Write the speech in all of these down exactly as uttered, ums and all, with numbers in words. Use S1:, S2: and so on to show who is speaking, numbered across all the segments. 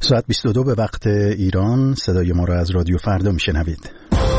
S1: ساعت بیست و دو به وقت ایران. صدای ما را از رادیو فردا میشنوید.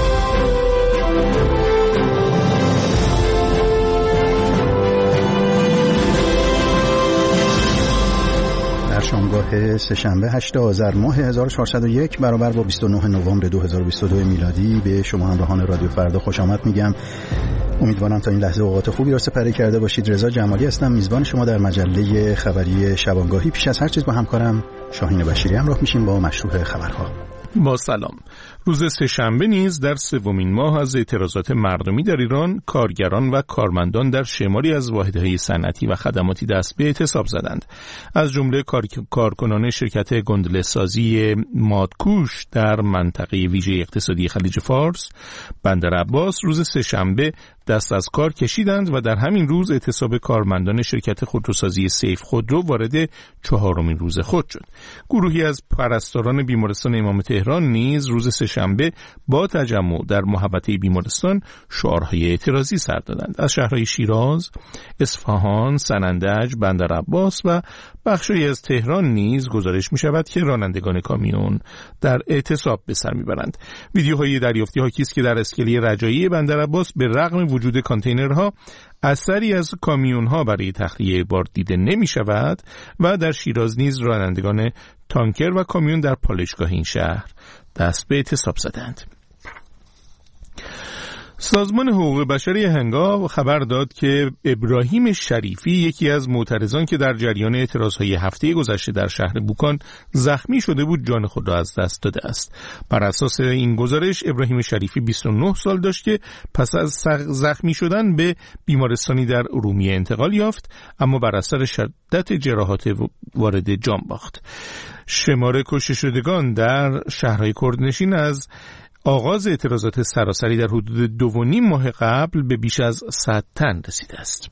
S1: در شامگاه سه‌شنبه هشتم آذر ماه هزار و چهارصد و یک برابر با بیست و نهم نوامبر دو هزار و بیست و دو میلادی به شما همراهان رادیو فردا خوش آمد میگم. امیدوارم تا این لحظه اوقات خوبی را سپری کرده باشید. رضا جمالی هستم، میزبان شما در مجله خبری شبانگاهی. پیش از هر چیز با همکارم شاهین بشیری همراه میشیم با مشروع خبرها.
S2: با سلام. روز سه‌شنبه نیز در سومین ماه از اعتراضات مردمی در ایران، کارگران و کارمندان در شماری از واحدهای صنعتی و خدماتی دست به اعتصاب زدند. از جمله کار... کارکنان شرکت گندله‌سازی مادکوش در منطقه ویژه اقتصادی خلیج فارس، بندر عباس، روز سه‌شنبه دست از کار کشیدند و در همین روز اعتصاب کارمندان شرکت خودروسازی سیف خودرو وارد چهارمین روز خود شد. گروهی از پرستاران بیمارستان امام تهران نیز روز سه‌شنبه با تجمع در محوطه بیمارستان شعارهای اعتراضی سر دادند. از شهرهای شیراز، اصفهان، سنندج، بندر عباس و بخشی از تهران نیز گزارش می شود که رانندگان کامیون در اعتصاب به سر می برند. ویدیوهای دریافتی حاکی است که در اسکله رجایی بندر عباس به رغم وجود کانتینرها اثری از کامیونها برای تخلیه بار دیده نمی شود و در شیراز نیز رانندگان تانکر و کامیون در پالایشگاه این شهر دست به اعتصاب زدند. سازمان حقوق بشر هنگام خبر داد که ابراهیم شریفی، یکی از معترضان که در جریان اعتراضهای هفته گذشته در شهر بوکان زخمی شده بود، جان خود را از دست داده است. بر اساس این گزارش ابراهیم شریفی بیست و نه سال داشت که پس از زخمی شدن به بیمارستانی در ارومیه انتقال یافت، اما بر اثر شدت جراحات وارد جان باخت. شمار کشته شدگان در شهرهای کردنشین از آغاز اعتراضات سراسری در حدود دو و نیم ماه قبل به بیش از صد تن رسیده است.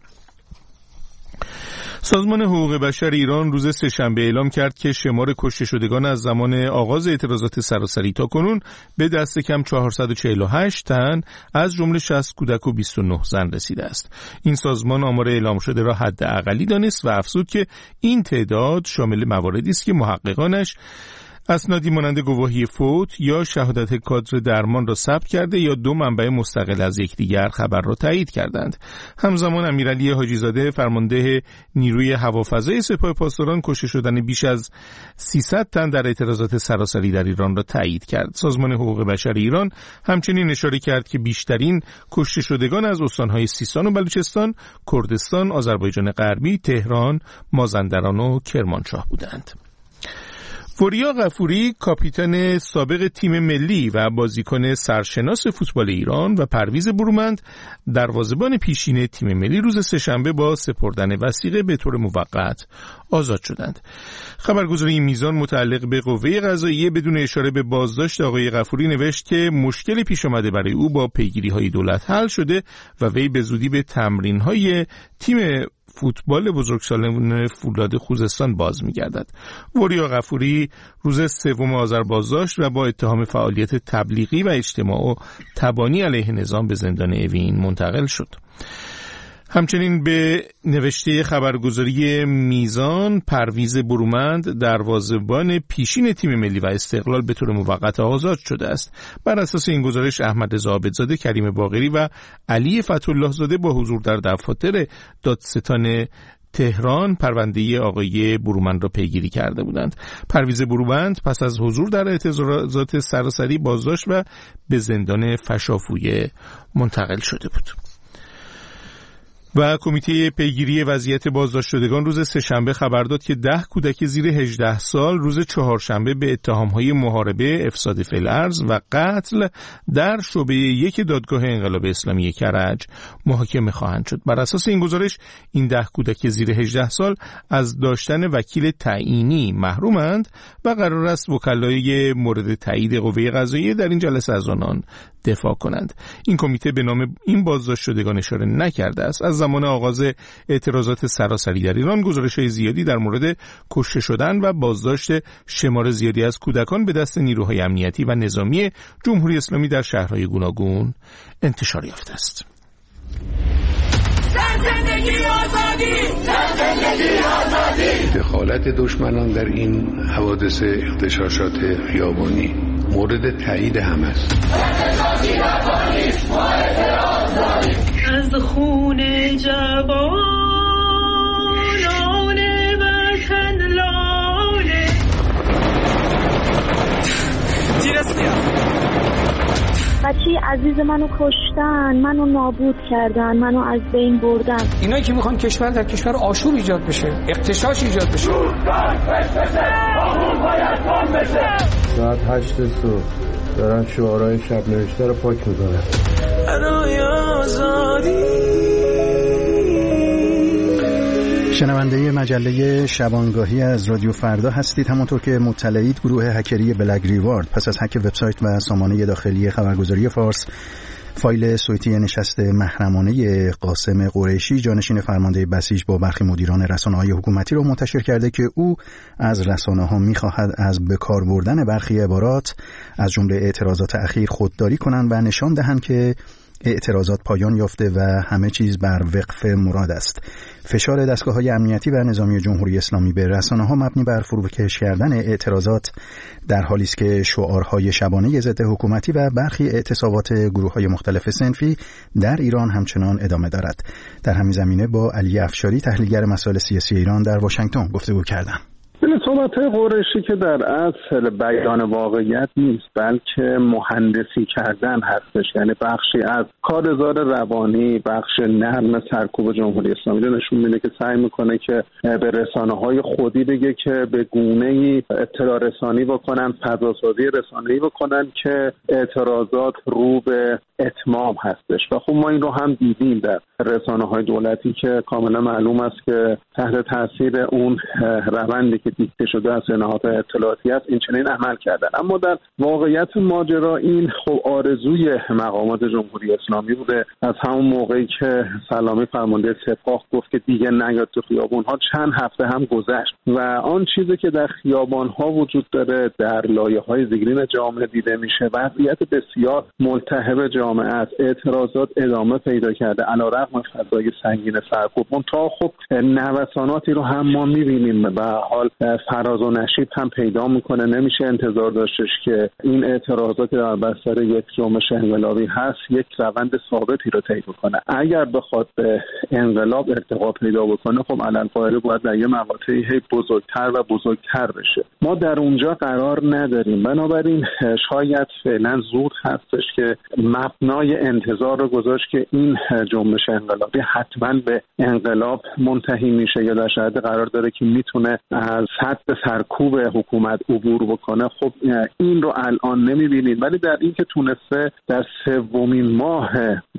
S2: سازمان حقوق بشر ایران روز سه‌شنبه اعلام کرد که شمار کشته شدگان از زمان آغاز اعتراضات سراسری تا کنون به دست کم چهارصد و چهل و هشت تن از جمله شصت کودک و بیست و نه زن رسیده است. این سازمان آمار اعلام شده را حداقلی دانست و افزود که این تعداد شامل مواردی است که محققانش اسنادی مانند گواهی فوت یا شهادت کادر درمان را ثبت کرده یا دو منبع مستقل از یکدیگر خبر را تایید کردند. همزمان امیرعلی حاجی‌زاده، فرمانده نیروی هوافضای سپاه پاسداران، کشته شدن بیش از سیصد تن در اعتراضات سراسری در ایران را تایید کرد. سازمان حقوق بشر ایران همچنین اشاره کرد که بیشترین کشته شدگان از استان‌های سیستان و بلوچستان، کردستان، آذربایجان غربی، تهران، مازندران و کرمانشاه بودند. وریا غفوری، کاپیتان سابق تیم ملی و بازیکن سرشناس فوتبال ایران، و پرویز برومند، دروازه‌بان پیشین تیم ملی، روز سه‌شنبه با سپردن وثیقه به طور موقت آزاد شدند. خبرگزاری میزان متعلق به قوه قضاییه بدون اشاره به بازداشت آقای غفوری نوشت که مشکل پیش آمده برای او با پیگیری‌های دولت حل شده و وی به زودی به تمرین‌های تیم فوتبال بزرگسالان فولاد خوزستان باز می‌گردد. وریا غفوری روز سوم آذر بازداشت و با اتهام فعالیت تبلیغی و اجتماع و تبانی علیه نظام به زندان اوین منتقل شد. همچنین به نوشته خبرگزاری میزان، پرویز برومند، دروازه‌بان پیشین تیم ملی و استقلال، به طور موقت آزاد شده است. بر اساس این گزارش احمد رضا عابدزاده، کریم باقری و علی فتح‌الله زاده با حضور در دفاتر دادستان تهران پرونده آقای برومند را پیگیری کرده بودند. پرویز برومند پس از حضور در اعتراضات سراسری بازداشت و به زندان فشافویه منتقل شده بود. و کمیته پیگیری وضعیت بازداشت شدگان روز سه‌شنبه خبر داد که ده کودک زیر هجده سال روز چهارشنبه به اتهام‌های محاربه، افساد فی الارض و قتل در شعبه یک دادگاه انقلاب اسلامی کرج محاکمه خواهند شد. بر اساس این گزارش این ده کودک زیر هجده سال از داشتن وکیل تعیینی محرومند و قرار است وکلای مورد تایید قوه قضاییه در این جلسه از آنان دفاع کنند. این کمیته به نام این بازداشت شدگان اشاره نکرده است. از زمان آغاز اعتراضات سراسری در ایران گزارش‌های زیادی در مورد کشته شدن و بازداشت شمار زیادی از کودکان به دست نیروهای امنیتی و نظامی جمهوری اسلامی در شهرهای گوناگون انتشار یافته است.
S3: زندگی آزادی دخالت دشمنان در این حوادث اغتشاشات خیابانی مورد تایید هم است.
S4: از خون جوانان وطن لاله
S5: بچه عزیز منو کشتن، منو نابود کردن، منو از بین بردن.
S6: اینایی که میخوان کشور در کشور آشوب ایجاد بشه، اغتشاش ایجاد بشه.
S7: ساعت هشت صبح دارن شعارهای شب نوشته رو پاک میکنن.
S1: شنونده مجله شبانگاهی از رادیو فردا هستید. همونطور که مطلعید گروه هکری بلک ریوارد پس از هک وبسایت و سامانه داخلی خبرگزاری فارس فایل صوتی نشست محرمانه قاسم قریشی جانشین فرمانده بسیج با برخی مدیران رسانه‌های حکومتی رو منتشر کرده که او از رسانه‌ها می‌خواهد از بکار بردن برخی عبارات از جمله اعتراضات اخیر خودداری کنند و نشان دهند که اعتراضات پایان یافته و همه چیز بر وقف مراد است. فشار دستگاه‌های امنیتی و نظامی جمهوری اسلامی به رسانه‌ها مبنی بر فروکش کردن اعتراضات در حالی است که شعارهای شبانه ضد حکومتی و برخی اعتصابات گروه‌های مختلف صنفی در ایران همچنان ادامه دارد. در همین زمینه با علی افشاری تحلیلگر مسائل سیاسی ایران در واشنگتن گفتگو کردم.
S8: این صحبت‌های قریشی که در اصل بیان واقعیت نیست بلکه مهندسی کردن هستش، یعنی بخشی از کارزار روانی، بخش نرم سرکوب جمهوری اسلامی رو نشون میده که سعی میکنه که به رسانه‌های خودی بگه که به گونه‌ای اطلاع رسانی بکنن، فضاسازی رسانه‌ای بکنن که اعتراضات رو به اتمام هستش و خب ما این رو هم دیدیم در رسانه‌های دولتی که کاملا معلوم است که تحت تاثیر اون روندی که دیکته شده از نهادهای اطلاعاتی است این چنین عمل کردن. اما در واقعیت ماجرا این خب آرزوی مقامات جمهوری اسلامی بوده. از همون موقعی که سلامی فرمانده سپاه گفت که دیگه نیاد تو خیابان‌ها چند هفته هم گذشت و آن چیزی که در خیابان‌ها وجود داره در لایه‌های زیرین جامعه دیده میشه وضعیت بسیار ملتهب جامعه است. اعتراضات ادامه پیدا کرده علیرغم فضای سنگین سرکوب. تا خب نوساناتی رو هم ما می‌بینیم و حال فراز و نشیب هم پیدا میکنه. نمیشه انتظار داشتش که این اعتراضات در بستر یک جنبش انقلابی هست یک روند ثابتی رو طی کنه. اگر بخواد به انقلاب ارتقا پیدا بکنه خب علالقاعده باید در یه مقاطعی هی بزرگتر و بزرگتر بشه. ما در اونجا قرار نداریم. بنابراین شاید فعلا زود هستش که مبنای انتظار رو گذاشت که این جنبش انقلابی حتما به انقلاب منتهی میشه یا در شرایط قرار داره که میتونه از حد سرکوب حکومت عبور بکنه. خب این رو الان نمیبینید، ولی در این که تونسته در سومین ماه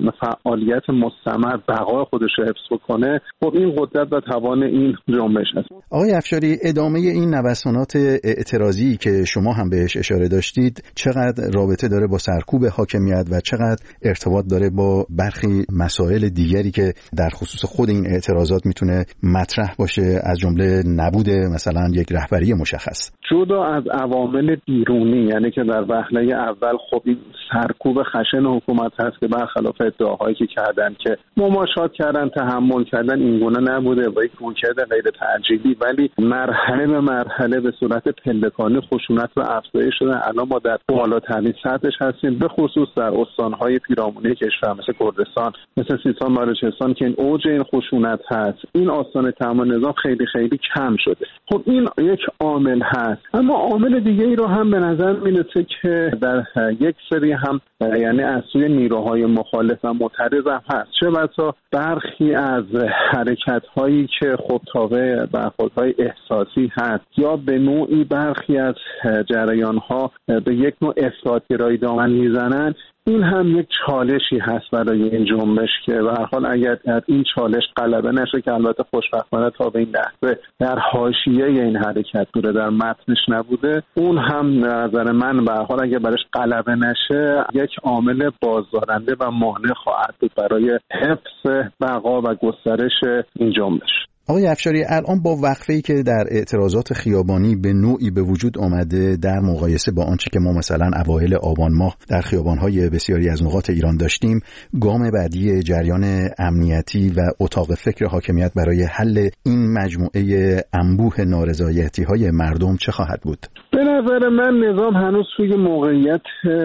S8: فعالیت مستمر بقای خودش رو حفظ بکنه خب این قدرت و توان این جنبش هست.
S1: آقای افشاری، ادامه این نوسانات اعتراضی که شما هم بهش اشاره داشتید چقدر رابطه داره با سرکوب حاکمیت و چقدر ارتباط داره با برخی مسائل دیگری که در خصوص خود این اعتراضات میتونه مطرح باشه، از جمله نبود مثلا یک رهبری مشخص؟
S8: جدا از عوامل بیرونی، یعنی که در وهله اول خب این سرکوب خشن حکومت هست که برخلاف ادعاهایی که کردن که مماشات کردن، تحمل کردن، این گونه نبوده و یک رویکرد غیر تعجیلی، ولی مرحله به مرحله به صورت پلکانی خشونت و افزایش شده. الان ما در بالاترین سطحش هستیم، به خصوص در استان‌های پیرامونی کشور مثل کردستان، مثل سیستان و بلوچستان که این اوج این خشونت هست. این آستانه تأمین نظام خیلی خیلی کم شده. خب این یک عامل هست، اما عامل دیگه ای رو هم به نظر میرسه که در یک سری هم یعنی از سوی نیروهای مخالف و معترض هم هست، چه بسا برخی از حرکت هایی که خب تابع برخوردهای احساسی هست یا به نوعی برخی از جریان ها به یک نوع افراط‌گرایی دامن میزنن. این هم یک چالشی هست برای این جنبش که به هر حال اگر این چالش غلبه نشه، که البته خوشبختانه تا به این لحظه در حاشیه این حرکت بوده، در متنش نبوده، اون هم به نظر من به هر حال اگر برش غلبه نشه یک عامل بازدارنده و مانع خواهد بود برای حفظ بقا و گسترش این جنبش.
S1: آقای افشاری، الان با وقفه‌ای که در اعتراضات خیابانی به نوعی به وجود آمده در مقایسه با آنچه که ما مثلا اوایل آبان ماه در خیابان‌های بسیاری از نقاط ایران داشتیم، گام بعدی جریان امنیتی و اتاق فکر حاکمیت برای حل این مجموعه انبوه نارضایتی‌های مردم چه خواهد بود؟
S8: به نظر من نظام هنوز توی موقعیت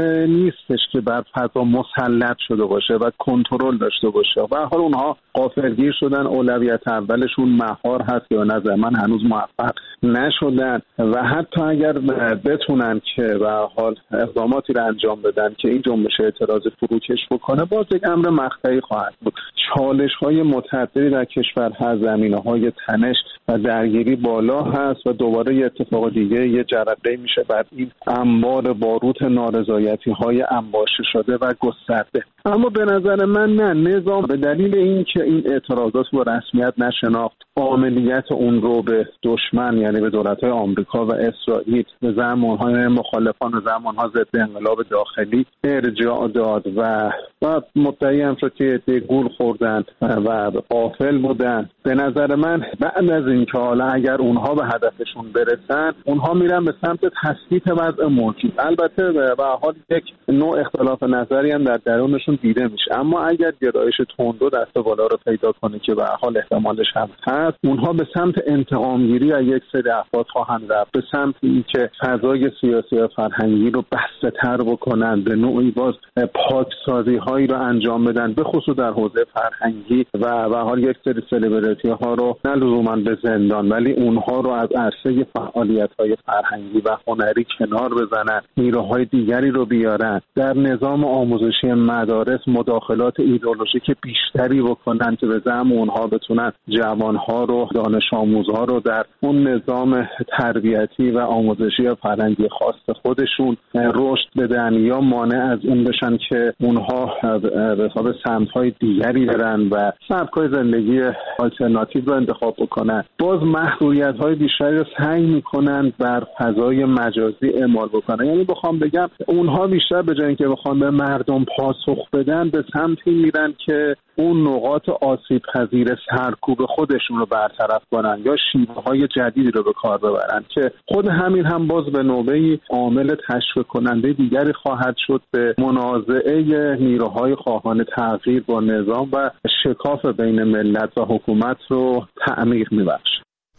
S8: نیستش که بر فضا مسلط شده باشه و کنترل داشته باشه. به هر حال اونها غافلگیر شدن، اولویت اولشون مهار هست یا نظر من هنوز موفق نشدن و حتی اگر بتونن که به هر حال اقداماتی رو انجام بدن که این جنبش اعتراض فروکش بکنه، باز یک امر مقطعی خواهد بود. چالش‌های متعددی در کشور هست، زمینه‌های تنش و درگیری بالا هست و دوباره یه اتفاق دیگه یه جرقه میشه بر این انبار باروت نارضایتی‌های انباشته شده و گسترده. اما به نظر من نه، نظام به دلیل اینکه این اعتراضات رو رسمیت نشناخت، عملیات اون رو به دشمن یعنی به دولت‌های آمریکا و اسرائیل به زمان‌های مخالفان و زمان‌ها ضد انقلاب داخلی ارجاع داد و بعد مدعی هم شد که عده گول خوردن و غافل بودن. به نظر من بعد از اینکه حالا اگر اونها به هدفشون برسن، اونها میرن به سمت تثبیت وضع موجود. البته به هر حال یک نوع اختلاف نظری هم در درونشون دیده میشه، اما اگر گرایش تندرو دست بالا رو پیدا کنه که به هر حال احتمالش هم هست، اونها به سمت انتقامگیری از یک سری افراد خواهند رفت، به سمت اینکه فضای سیاسی و فرهنگی رو بسته‌تر بکنن، به نوعی باز پاکسازی هایی رو انجام بدن، به خصوص در حوزه فرهنگی و به حال یک سری سلبریتی ها رو نه لزوما به زندان ولی اونها رو از عرصه فعالیت های فرهنگی و هنری کنار بزنن، نیروهای دیگری رو بیارن، در نظام آموزشی مدارس مداخلات ایدئولوژیک بیشتری بکنن که به زعم اونها بتونن جوانها رو، دانش آموزها رو در اون نظام تربیتی و آموزشی و فرهنگی خاص خودشون رشد بدن یا مانع از این بشن که اونها به حساب سمت‌های دیگری برن و سبک‌های زندگی آلترناتیو رو انتخاب بکنن. باز محدودیت‌های بیشتری رو سعی می‌کنن بر فضای مجازی اعمال بکنن. یعنی بخوام بگم اونها بیشتر به جای اینکه بخوام به مردم پاسخ بدن، به سمتی میرن که اون نقاط آسیب پذیر سرکوب خودشون رو برطرف کنن یا شیوه‌های جدیدی رو به کار ببرن که خود همین هم باز به نوبه‌ای عامل تشویق کننده دیگری خواهد شد به منازعه نیروهای خواهان تغییر با نظام و شکاف بین ملت و حکومت رو تعمیق می‌بخشه.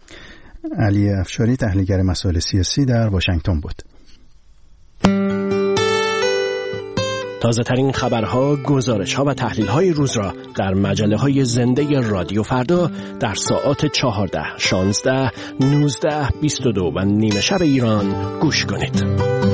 S1: علی افشاری، تحلیلگر مسائل سیاسی، در واشنگتن بود.
S9: تازه ترین خبرها، گزارش‌ها و تحلیل‌های روز را در مجله‌های زنده رادیو فردا در ساعات چهارده، شانزده، نوزده، بیست و دو و نیمه شب ایران گوش کنید.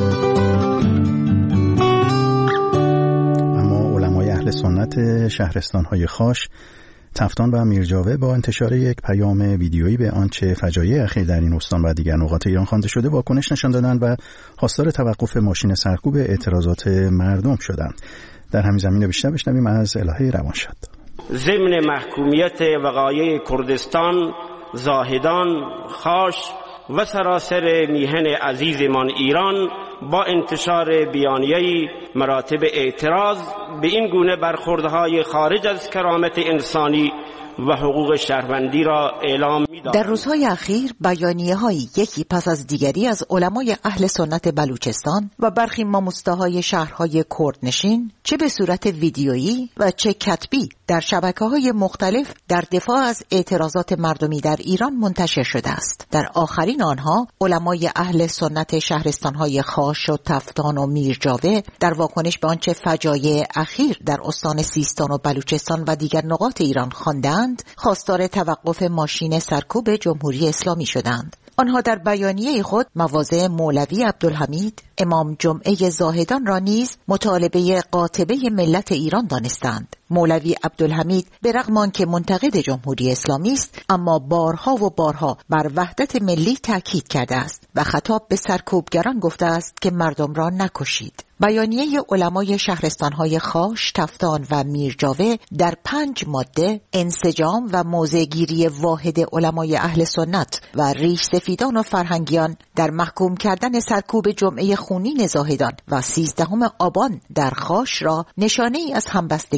S1: اما علمای اهل سنت شهرستان‌های خاش، تفتان و میرجاوه با انتشار یک پیام ویدیویی به آنچه فجایع اخیر در این استان و دیگر نقاط ایران خوانده شده واکنش نشان دادند و خواستار توقف ماشین سرکوب اعتراضات مردم شدند. در همین زمینه بیشتر بشنویم از الهه روانشاد.
S10: ضمن محکومیت وقایع کردستان، زاهدان، خاش و سراسر میهن عزیزمان ایران با انتشار بیانیه‌ای مراتب اعتراض به این گونه برخوردهای خارج از کرامت انسانی و حقوق شهروندی را اعلام می‌دارد.
S11: در روزهای اخیر بیانیه‌هایی یکی پس از دیگری از علمای اهل سنت بلوچستان و برخی ماموستاهای شهرهای کردنشین چه به صورت ویدیویی و چه کتبی در شبکه‌های مختلف در دفاع از اعتراضات مردمی در ایران منتشر شده است. در آخرین آنها علمای اهل سنت شهرستان‌های خاش و تفتان و میرجاوه در واکنش به آنچه فجایع اخیر در استان سیستان و بلوچستان و دیگر نقاط ایران خواندند، خواستار توقف ماشین سرکوب جمهوری اسلامی شدند. آنها در بیانیه خود مواضع مولوی عبدالحمید، امام جمعه زاهدان را نیز مطالبه قاطبه ملت ایران دانستند. مولوی عبدالحمید به رغم آنکه منتقد جمهوری اسلامی است، اما بارها و بارها بر وحدت ملی تاکید کرده است و خطاب به سرکوبگران گفته است که مردم را نکشید. بیانیه علمای شهرستان‌های خاش، تفتان و میرجاوه در پنج ماده انسجام و موضع‌گیری واحد علمای اهل سنت و ریش سفیدان و فرهنگیان در محکوم کردن سرکوب جمعه خونین زاهدان و سیزدهم آبان در خاش را نشانه ای از همبستگی ملی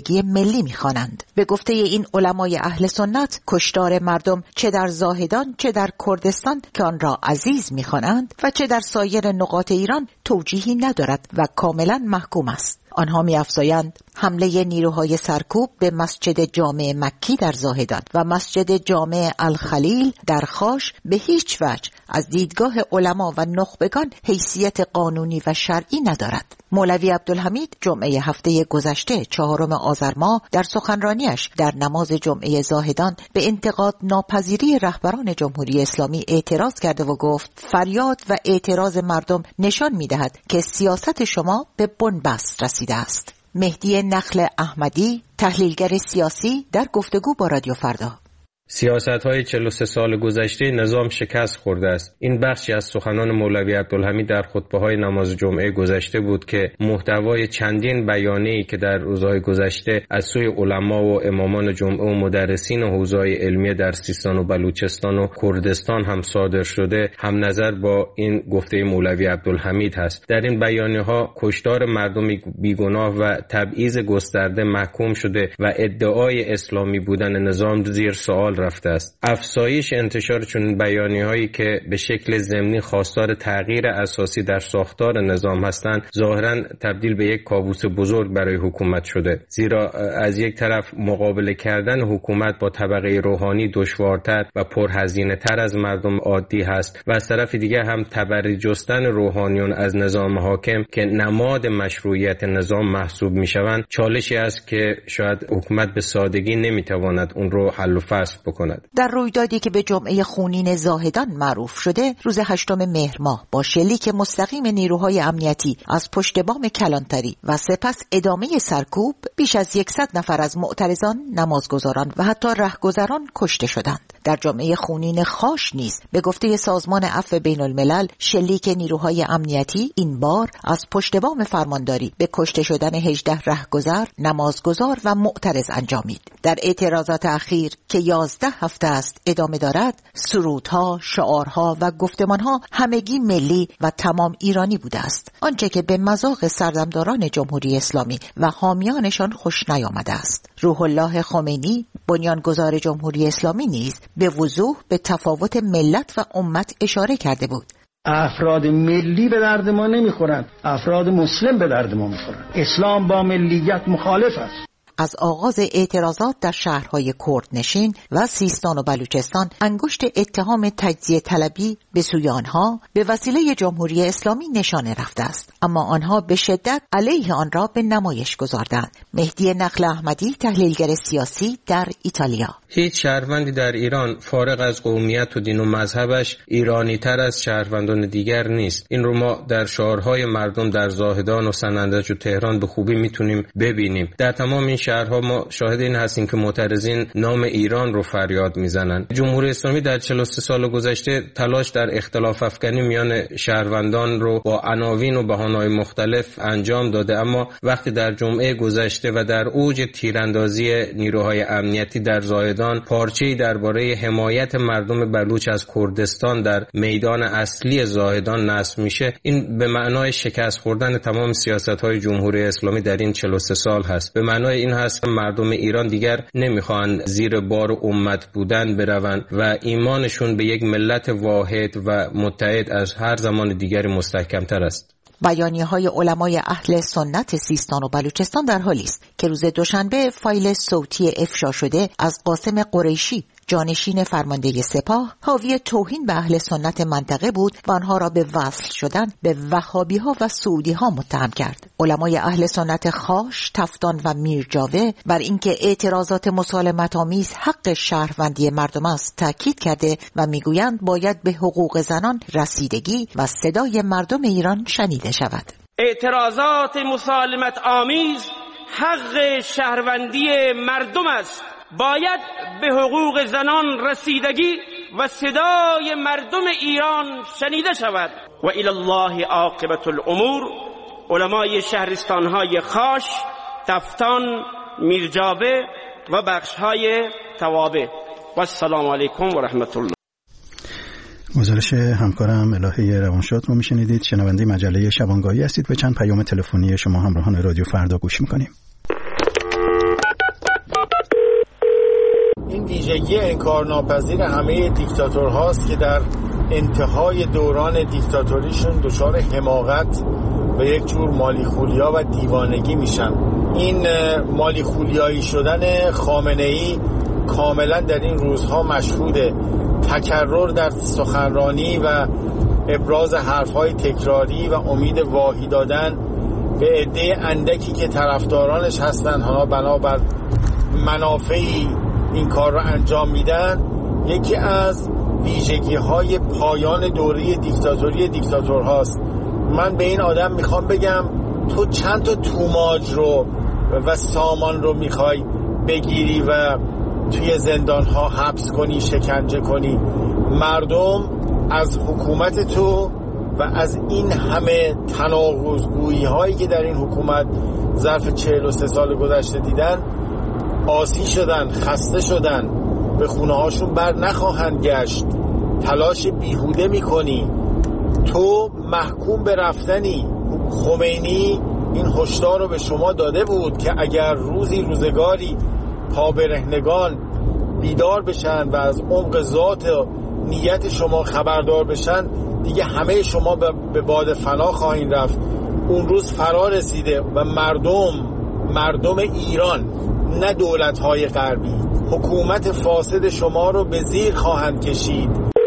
S11: ملی می‌خوانند. به گفته این علمای اهل سنت، کشتار مردم چه در زاهدان چه در کردستان که آن را عزیز می‌خوانند و چه در سایر نقاط ایران توجیهی ندارد و کاملا محکوم است. آنها می‌افزایند حمله نیروهای سرکوب به مسجد جامع مکی در زاهدان و مسجد جامع الخلیل در خاش به هیچ وجه از دیدگاه علما و نخبگان حیثیت قانونی و شرعی ندارد. مولوی عبدالحمید جمعه هفته گذشته چهارم آذر ماه در سخنرانیش در نماز جمعه زاهدان به انتقاد ناپذیری رهبران جمهوری اسلامی اعتراض کرده و گفت فریاد و اعتراض مردم نشان می‌دهد که سیاست شما به بنبست رسیده است. مهدی نخل احمدی، تحلیلگر سیاسی، در گفتگو با رادیو فردا:
S12: سیاست‌های چهل و سه سال گذشته نظام شکست خورده است. این بخشی از سخنان مولوی عبدالحمید در خطبه‌های نماز جمعه گذشته بود که محتوای چندین بیانیه‌ای که در روزهای گذشته از سوی علما و امامان جمعه و مدرسین حوزه‌های علمیه در سیستان و بلوچستان و کردستان هم صادر شده هم نظر با این گفته مولوی عبدالحمید هست. در این بیانیه‌ها کشتار مردم بیگناه و تبعیض گسترده محکوم شده و ادعای اسلامی بودن نظام زیر سوال رفته است. افزایش انتشار چنین بیانیه‌هایی که به شکل ضمنی خواستار تغییر اساسی در ساختار نظام هستند ظاهراً تبدیل به یک کابوس بزرگ برای حکومت شده، زیرا از یک طرف مقابله کردن حکومت با طبقه روحانی دشوارتر و پرهزینه‌تر از مردم عادی هست و از طرف دیگر هم تبری جستن روحانیون از نظام حاکم که نماد مشروعیت نظام محسوب می‌شوند چالشی است که شاید حکومت به سادگی نمی‌تواند اون رو حل و فصل بکند.
S11: در رویدادی که به جمعه خونین زاهدان معروف شده، روز هشتم مهر ماه با شلیک مستقیم نیروهای امنیتی از پشت بام کلانتری و سپس ادامه سرکوب، بیش از صد نفر از معترضان، نمازگزاران و حتی رهگذران کشته شدند. در جمعه خونین خاش نیز به گفته سازمان عفو بین الملل، شلیک نیروهای امنیتی این بار از پشت بام فرمانداری به کشته شدن هجده رهگذر، نمازگزار و معترض انجامید. در اعتراضات اخیر که یازده هفته است ادامه دارد، سرودها، شعارها و گفتمانها همگی ملی و تمام ایرانی بوده است، آنچه که به مذاق سردمداران جمهوری اسلامی و حامیانشان خوش نیامده است. روح الله خمینی، بنیانگذار جمهوری اسلامی، نیز به وضوح به تفاوت ملت و امت اشاره کرده بود.
S13: افراد ملی به درد ما نمیخورند، افراد مسلم به درد ما میخورند. اسلام با ملیت مخالف است.
S11: از آغاز اعتراضات در شهرهای کردنشین و سیستان و بلوچستان انگشت اتهام تجزیه طلبی به سوی آنها به وسیله جمهوری اسلامی نشانه رفته است، اما آنها به شدت علیه آن را به نمایش گذاردند. مهدی نخل احمدی، تحلیلگر سیاسی، در ایتالیا:
S12: هیچ شهروندی در ایران فارغ از قومیت و دین و مذهبش ایرانی تر از شهروندان دیگر نیست. این رو ما در شعارهای مردم در زاهدان و سنندج و تهران به خوبی میتونیم ببینیم. در تمام این شهرها ما شاهد این هستیم که معترضین نام ایران رو فریاد میزنن. جمهوری اسلامی در چهل و سه سال گذشته تلاش در اختلاف افکنی میان شهروندان رو با عناوین و بهانه‌های مختلف انجام داده، اما وقتی در جمعه گذشته و در اوج تیراندازی نیروهای امنیتی در زاهدان پارچه‌ای درباره حمایت مردم بلوچ از کردستان در میدان اصلی زاهدان نصب میشه، این به معنای شکست خوردن تمام سیاست‌های جمهوری اسلامی در این چهل و سه سال هست. به معنای این هست مردم ایران دیگر نمیخوان زیر بار امت بودن بروند و ایمانشون به یک ملت واحد و متحد از هر زمان دیگری مستحکم‌تر است.
S11: بیانیه‌های علمای اهل سنت سیستان و بلوچستان در حالی است که روز دوشنبه فایل صوتی افشا شده از قاسم قریشی، جانشین فرمانده سپاه، حاوی توهین به اهل سنت منطقه بود و آنها را به وصل شدن به وهابی‌ها و سعودی‌ها متهم کرد. علمای اهل سنت خاش، تفتان و میرجاوه بر اینکه اعتراضات مسالمت‌آمیز حق شهروندی مردم است تاکید کرده و میگویند باید به حقوق زنان رسیدگی و صدای مردم ایران شنیده شود.
S10: اعتراضات مسالمت‌آمیز حق شهروندی مردم است، باید به حقوق زنان رسیدگی و صدای مردم ایران شنیده شود. و الی الله عاقبت الامور. علمای شهرستان‌های خاش، تفتان، میرجاوه و بخش‌های توابه. و السلام علیکم و رحمت الله.
S1: گزارش همکارم الهه روانشاد رو میشنیدید. شنونده مجله شبانگاهی هستید و چند پیام تلفنی شما همراهان رادیو فردا گوش میکنیم.
S14: ویژگی انکارناپذیر همه دیکتاتورهاست که در انتهای دوران دیکتاتوریشون دچار حماقت و یک جور مالی خولیا و دیوانگی میشن. این مالی خولیایی شدن خامنه‌ای کاملا در این روزها مشهوده. تکرر در سخنرانی و ابراز حرفهای تکراری و امید واهی دادن به عده اندکی که طرفدارانش هستن ها بنابر منافعی این کار رو انجام میدن، یکی از ویژگی های پایان دوره دیکتاتوری دیکتاتور هاست. من به این آدم میخوام بگم تو چند تا توماج رو و سامان رو میخوای بگیری و توی زندان ها حبس کنی، شکنجه کنی؟ مردم از حکومت تو و از این همه تناقض‌گویی هایی که در این حکومت ظرف چهل و سه سال گذشته دیدن آسی شدن، خسته شدن، به خونه هاشون بر نخواهند گشت. تلاش بیهوده میکنی، تو محکوم به رفتنی. خمینی این هشدار رو به شما داده بود که اگر روزی روزگاری پابرهنگان بیدار بشن و از عمق ذات و نیت شما خبردار بشن، دیگه همه شما به باد فنا خواهید رفت. اون روز فرا رسیده و مردم مردم ایران، نه دولت‌های غربی، حکومت فاسد شما رو به زیر خواهند کشید.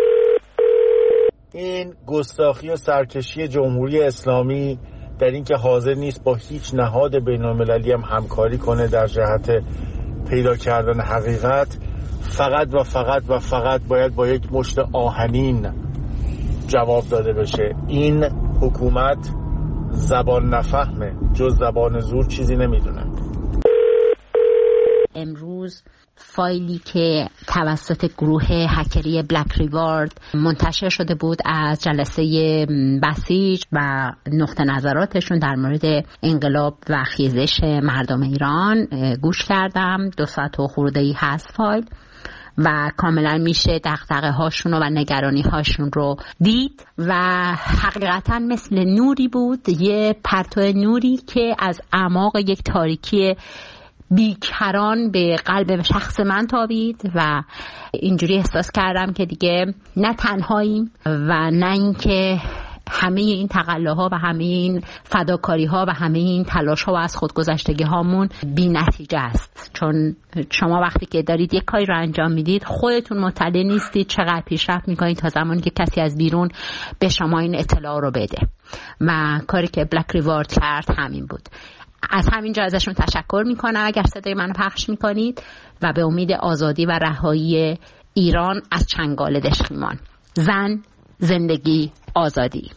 S14: این گستاخی و سرکشی جمهوری اسلامی در این که حاضر نیست با هیچ نهاد بین‌المللی هم همکاری کنه در جهت پیدا کردن حقیقت، فقط و فقط و فقط باید با یک مشت آهنین جواب داده بشه. این حکومت زبان نفهمه، جز زبان زور چیزی نمیدونه.
S15: امروز فایلی که توسط گروه هکری بلک ریوارد منتشر شده بود از جلسه بسیج و نقطه نظراتشون در مورد انقلاب و خیزش مردم ایران گوش کردم. دو ساعت و خورده‌ای هست فایل و کاملا میشه دغدغه هاشون و نگرانی هاشون رو دید و حقیقتا مثل نوری بود، یه پرتو نوری که از اعماق یک تاریکی بیکران به قلب شخص من تابید و اینجوری احساس کردم که دیگه نه تنهاییم و نه اینکه همه این تقلاها و همه این فداکاری ها و همه این تلاش ها و از خودگذشتگی هامون بی نتیجه است. چون شما وقتی که دارید یک کاری رو انجام میدید خودتون مطلع نیستید چقدر پیشرفت میکنید تا زمانی که کسی از بیرون به شما این اطلاع رو بده و کاری که بلک ریوارد کرد همین بود. از همینجا ازشون تشکر میکنم اگر صدای منو پخش میکنید و به امید آزادی و رهایی ایران از چنگال دشخیمان. زن، زندگی، آزادی.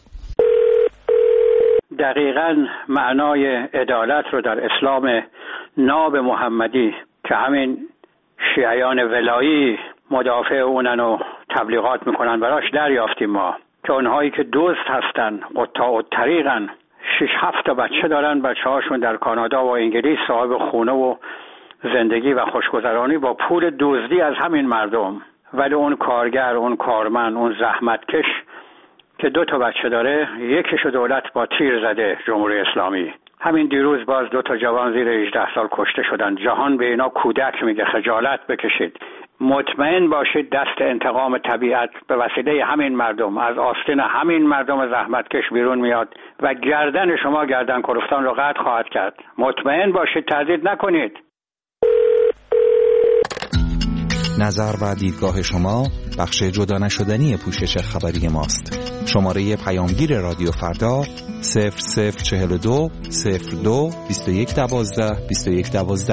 S16: دقیقاً معنای عدالت رو در اسلام ناب محمدی که همین شیعیان ولایی مدافع اونن و تبلیغات میکنن براش دریافتیم ما، که اونهایی که دوست هستن، قطاع الطریقن، شش هفت تا بچه دارن، بچه هاشون در کانادا و انگلیس صاحب خونه و زندگی و خوشگذرانی با پول دزدی از همین مردم. ولی اون کارگر، اون کارمن، اون زحمتکش که دو تا بچه داره، یکیشو دولت با تیر زده، جمهوری اسلامی. همین دیروز باز دو تا جوان زیر هجده سال کشته شدن. جهان به اینا کودک میگه، خجالت بکشید. مطمئن باشید دست انتقام طبیعت به وسیله همین مردم از آستین همین مردم زحمتکش بیرون میاد و گردن شما گردن کلفتان رو قطع خواهد کرد. مطمئن باشید، تردید نکنید.
S17: نظر و دیدگاه شما بخش جدا نشدنی پوشش خبری ماست. شماره پیامگیر رادیو فردا صفر صفر چهل و دو صفر دو بیست و یک دوازده بیست و یک دوازده.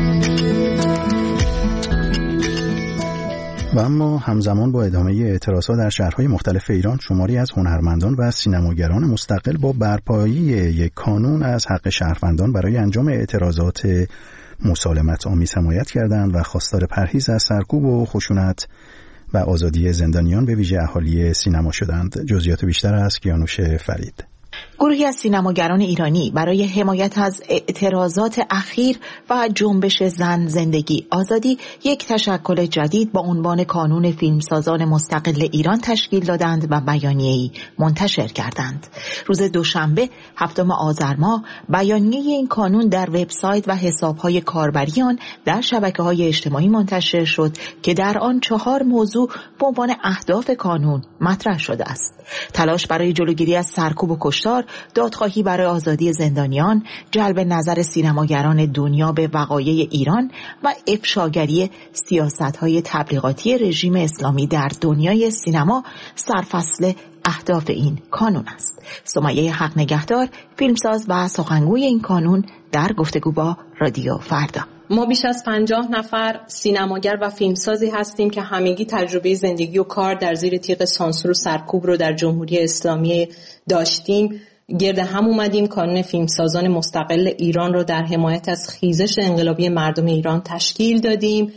S1: و اما همزمان با ادامه اعتراضات در شهرهای مختلف ایران، شماری از هنرمندان و سینماگران مستقل با برپایی یک کانون از حق شهروندان برای انجام اعتراضات مسالمت آمیز حمایت کردند و خواستار پرهیز از سرکوب و خشونت و آزادی زندانیان به ویژه اهالی سینما شدند. جزئیات بیشتر از کیانوش فرید.
S11: گروهی از سینماگران ایرانی برای حمایت از اعتراضات اخیر و جنبش زن زندگی آزادی یک تشکل جدید با عنوان کانون فیلمسازان مستقل ایران تشکیل دادند و بیانیه‌ای منتشر کردند. روز دوشنبه هفتم آذر ماه بیانیه این کانون در وبسایت و حساب‌های کاربری آن در شبکه‌های اجتماعی منتشر شد که در آن چهار موضوع به عنوان اهداف کانون مطرح شده است: تلاش برای جلوگیری از سرکوب و کشتار، دادخواهی برای آزادی زندانیان، جلب نظر سینماگران دنیا به وقایع ایران و افشاگری سیاست‌های تبلیغاتی رژیم اسلامی در دنیای سینما سرفصل اهداف این کانون است. سمیه حق نگهدار، فیلمساز و سخنگوی این کانون، در گفتگو با رادیو فردا:
S18: ما بیش از پنجاه نفر سینماگر و فیلمسازی هستیم که همگی تجربه زندگی و کار در زیر تیغ سانسور و سرکوب رو در جمهوری اسلامی داشتیم. گرد هم اومدیم کانون فیلمسازان مستقل ایران رو در حمایت از خیزش انقلابی مردم ایران تشکیل دادیم.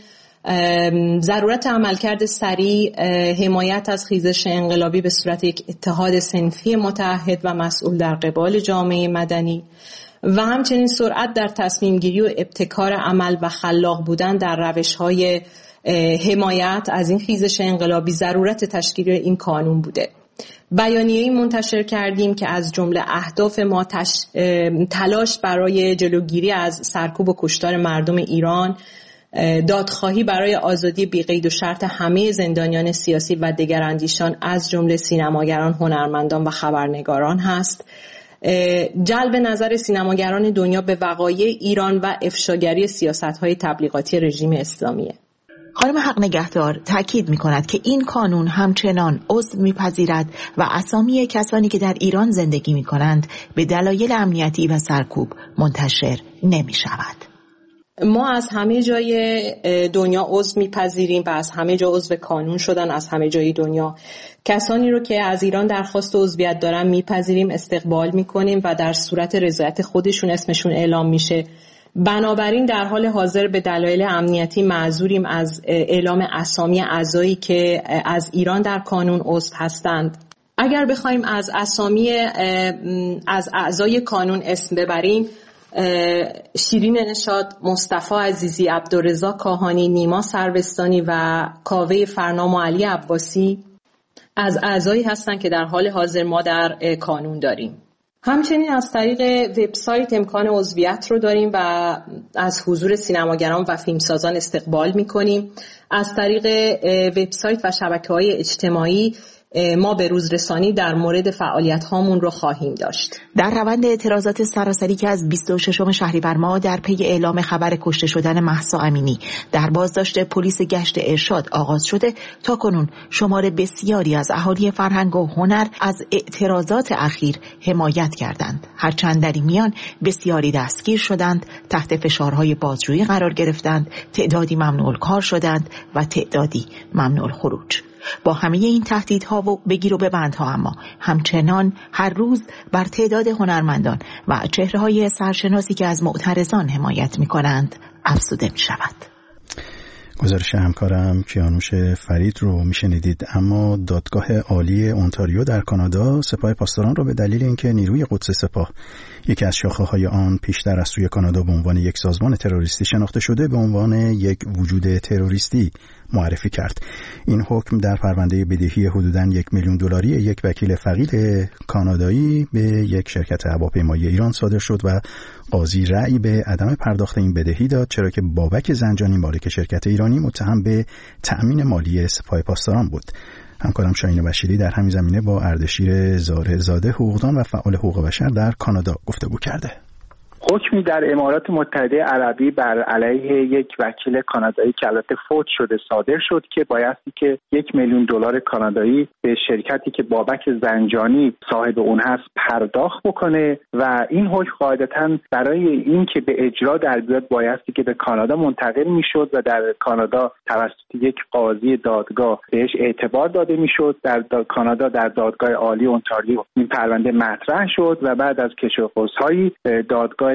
S18: ضرورت عملکرد سریع، حمایت از خیزش انقلابی به صورت یک اتحاد صنفی متعهد و مسئول در قبال جامعه مدنی و همچنین سرعت در تصمیم گیری و ابتکار عمل و خلاق بودن در روش‌های حمایت از این خیزش انقلابی ضرورت تشکیل این کانون بوده. بیانیه‌ای منتشر کردیم که از جمله اهداف ما تش... تلاش برای جلوگیری از سرکوب و کشتار مردم ایران، دادخواهی برای آزادی بی‌قید و شرط همه زندانیان سیاسی و دگراندیشان از جمله سینماگران، هنرمندان و خبرنگاران هست، جلب نظر سینماگران دنیا به وقایع ایران و افشاگری سیاست‌های تبلیغاتی رژیم اسلامیه.
S11: خانم حق نگهدار تاکید می‌کند که این کانون همچنان عضو می‌پذیرد و اسامی کسانی که در ایران زندگی می‌کنند به دلایل امنیتی و سرکوب منتشر نمی‌شود.
S18: ما از همه جای دنیا عضو میپذیریم و از همه جا عضو کانون شدن از همه جای دنیا. کسانی رو که از ایران درخواست عضویت دارن میپذیریم، استقبال میکنیم و در صورت رضایت خودشون اسمشون اعلام میشه. بنابراین در حال حاضر به دلایل امنیتی معذوریم از اعلام اسامی اعضایی که از ایران در کانون عضو هستند. اگر بخوایم از اسامی از اعضای کانون اسم ببریم: شیرین نشاد، مصطفی عزیزی، عبدالرضا کاهانی، نیما سربستانی و کاوه فرنام و علی عباسی از اعضایی هستند که در حال حاضر ما در کانون داریم. همچنین از طریق وبسایت امکان عضویت رو داریم و از حضور سینماگران و فیلمسازان استقبال می‌کنیم. از طریق وبسایت و شبکه‌های اجتماعی ما به روزرسانی در مورد فعالیت هامون رو خواهیم داشت.
S11: در روند اعتراضات سراسری که از بیست و ششم شهریور ماه در پی اعلام خبر کشته شدن مهسا امینی در بازداشت پلیس گشت ارشاد آغاز شده، تا کنون شمار بسیاری از اهالی فرهنگ و هنر از اعتراضات اخیر حمایت کردند. هرچند در این میان بسیاری دستگیر شدند، تحت فشارهای بازجویی قرار گرفتند، تعدادی ممنوع کار شدند و تعدادی ممنوع خروج. با همه این تهدیدها و بگیر و ببندها اما همچنان هر روز بر تعداد هنرمندان و چهره‌های سرشناسی که از معترضان حمایت می‌کنند افزوده می‌شود.
S1: گزارش همکارم کیانوش فرید رو میشنیدید. اما دادگاه عالی اونتاریو در کانادا سپاه پاسداران رو به دلیل اینکه نیروی قدس سپاه یکی از شاخه‌های آن پیشتر از سوی کانادا به عنوان یک سازمان تروریستی شناخته شده، به عنوان یک وجود تروریستی معرفی کرد. این حکم در پرونده بدهی حدوداً یک میلیون دلاری یک وکیل فقید کانادایی به یک شرکت هواپیمایی ایران صادر شد و قاضی رأی به عدم پرداخت این بدهی داد، چرا که بابک زنجانی مالک شرکت ایرانی متهم به تأمین مالی سپاه پاسداران بود. همکارم شاهین بشیری در همین زمینه با اردشیر ظاهرزاده، حقوقدان و فعال حقوق بشر در کانادا گفتگو کرده.
S19: حکمی در امارات متحده عربی بر علیه یک وکیل کانادایی که البته فوت شده صادر شد که بایستی که یک میلیون دلار کانادایی به شرکتی که بابک زنجانی صاحب اون هست پرداخت بکنه و این حکم قاعدتاً برای این که به اجرا در بیاد بایستی که به کانادا منتقل میشد و در کانادا توسط یک قاضی دادگاه بهش اعتبار داده میشد. در کانادا در دادگاه عالی اونتاریو این پرونده مطرح شد و بعد از کشف و قوس‌های دادگاه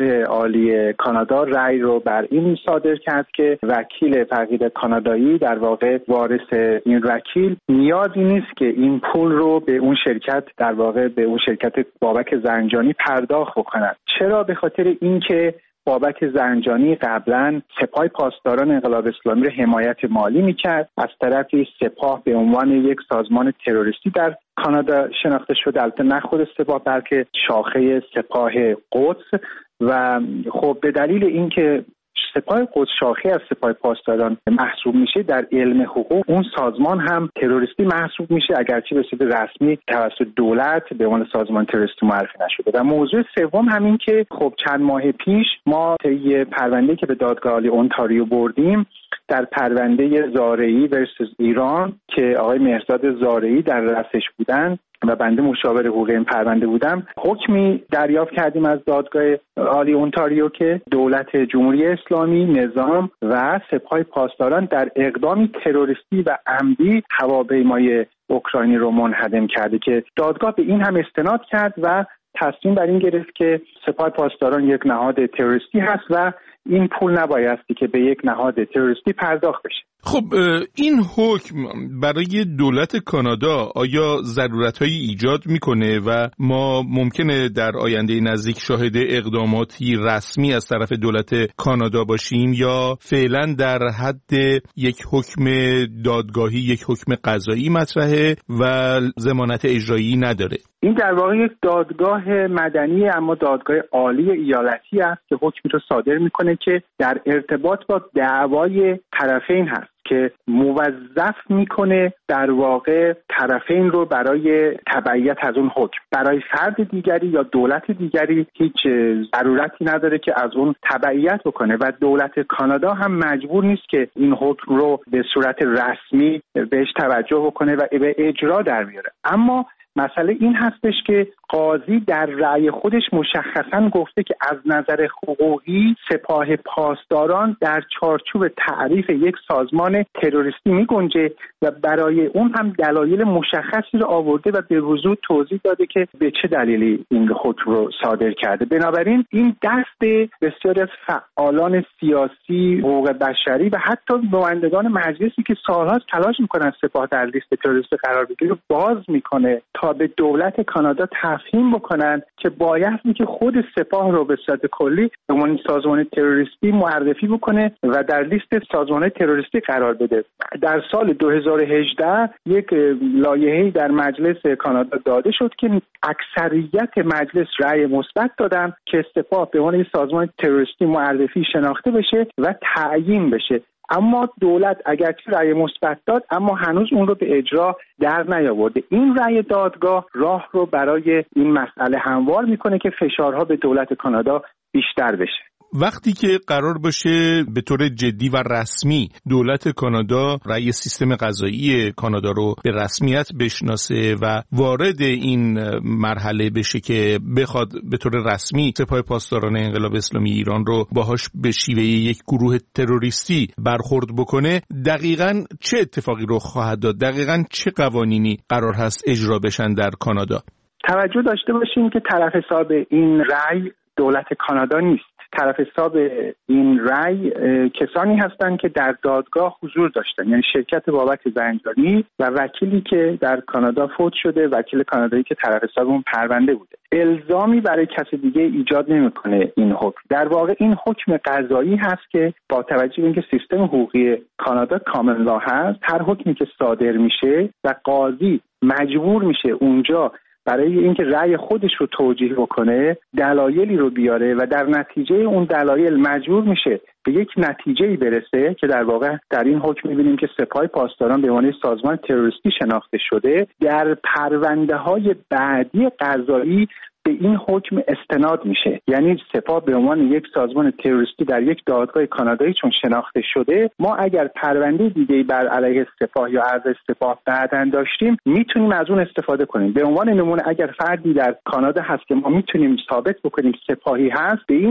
S19: دادگاه عالی کانادا رأی رو بر این صادر کرد که وکیل فقید کانادایی در واقع وارث این وکیل نیازی نیست که این پول رو به اون شرکت در واقع به اون شرکت بابک زنجانی پرداخت بکنند. چرا؟ به خاطر اینکه بابک زنجانی قبلا سپاه پاسداران انقلاب اسلامی رو حمایت مالی میکرد، از طرفی سپاه به عنوان یک سازمان تروریستی در کانادا شناخته شده، البته نه خود سپاه بلکه شاخه سپاه قدس. و خب به دلیل اینکه سپاه قدس شاخه از سپاه پاسداران محسوب میشه، در علم حقوق اون سازمان هم تروریستی محسوب میشه، اگرچه به صورت رسمی توسط دولت به عنوان سازمان تروریستی معرفی نشده. و موضوع سوم همین که خب چند ماه پیش ما طی پرونده که به دادگاه عالی اونتاریو بردیم، در پرونده زارعی ورسس ایران که آقای مهرزاد زارعی در رأسش بودن و بنده مشاور حقوقی این پرونده بودم، حکمی دریافت کردیم از دادگاه عالی اونتاریو که دولت جمهوری اسلامی، نظام و سپاه پاسداران در اقدامی تروریستی و عمدی هواپیمای اوکراینی رو منهدم کرده که دادگاه به این هم استناد کرد و تصمیم بر این گرفت که سپاه پاسداران یک نهاد تروریستی هست و این پول نبایستی که به یک نهاد تروریستی پرداخت بشه.
S2: خب این حکم برای دولت کانادا آیا ضرورت‌هایی ایجاد میکنه و ما ممکنه در آینده نزدیک شاهد اقداماتی رسمی از طرف دولت کانادا باشیم یا فعلا در حد یک حکم دادگاهی، یک حکم قضایی مطرحه و ضمانت اجرایی نداره؟
S19: این در واقع یک دادگاه مدنی اما دادگاه عالی ایالتی است که حکمی رو صادر میکنه که در ارتباط با دعوای طرفین هست که موظف میکنه در واقع طرفین رو برای تبعیت از اون حکم. برای فرد دیگری یا دولت دیگری هیچ ضرورتی نداره که از اون تبعیت بکنه و دولت کانادا هم مجبور نیست که این حکم رو به صورت رسمی بهش توجه بکنه و به اجرا در بیاره. اما مسئله این هستش که قاضی در رأی خودش مشخصاً گفته که از نظر حقوقی سپاه پاسداران در چارچوب تعریف یک سازمان تروریستی می گنجه و برای اون هم دلایل مشخصی رو آورده و به وضوح توضیح داده که به چه دلیلی این حکم رو صادر کرده. بنابراین این دست بسیاری از فعالان سیاسی، حقوق بشری و حتی نمایندگان مجلسی که سال‌ها تلاش می‌کنن سپاه در لیست تروریستی قرار بگیره رو باز می‌کنه تا به دولت کانادا تفهیم بکنن که بایستی که خود سپاه رو به صورت کلی به عنوان سازمان تروریستی معرفی بکنه و در لیست سازمان تروریستی قرار بده. در سال دو هزار و هجده یک لایحه‌ای در مجلس کانادا داده شد که اکثریت مجلس رأی مثبت دادن که سپاه به عنوان سازمان تروریستی معرفی شناخته بشه و تعیین بشه. اما دولت اگرچه رأی مثبت داد اما هنوز اون رو به اجرا در نیاورده. این رأی دادگاه راه رو برای این مسئله هموار میکنه که فشارها به دولت کانادا بیشتر بشه.
S2: وقتی که قرار باشه به طور جدی و رسمی دولت کانادا رأی سیستم قضایی کانادا رو به رسمیت بشناسه و وارد این مرحله بشه که بخواد به طور رسمی سپاه پاسداران انقلاب اسلامی ایران رو باهاش به شیوه یک گروه تروریستی برخورد بکنه، دقیقاً چه اتفاقی رو خواهد داد؟ دقیقاً چه قوانینی قرار هست اجرا بشن در کانادا؟
S19: توجه داشته باشیم که طرف حساب این رأی دولت کانادا نیست. طرف حساب این رأی کسانی هستند که در دادگاه حضور داشتن، یعنی شرکت بابک زنجانی و وکیلی که در کانادا فوت شده، وکیل کانادایی که طرف حساب اون پرونده بوده. الزامی برای کسی دیگه ایجاد نمیکنه این حکم. در واقع این حکم قضایی هست که با توجه به اینکه سیستم حقوقی کانادا کامن لا هست، هر حکمی که صادر میشه و قاضی مجبور میشه اونجا برای اینکه رأی خودش رو توجیه بکنه دلایلی رو بیاره و در نتیجه اون دلایل مجبور میشه به یک نتیجه‌ای برسه که در واقع در این حکم می‌بینیم که سپاه پاسداران به عنوان سازمان تروریستی شناخته شده. در پرونده‌های بعدی قضایی به این حکم استناد میشه، یعنی سپاه به عنوان یک سازمان تروریستی در یک دادگاه کانادایی چون شناخته شده، ما اگر پرونده دیگه‌ای بر علیه سپاه یا اعضای سپاه بعداً داشتیم میتونیم از اون استفاده کنیم. به عنوان نمونه اگر فردی در کانادا هست که ما میتونیم ثابت بکنیم سپاهی هست، به این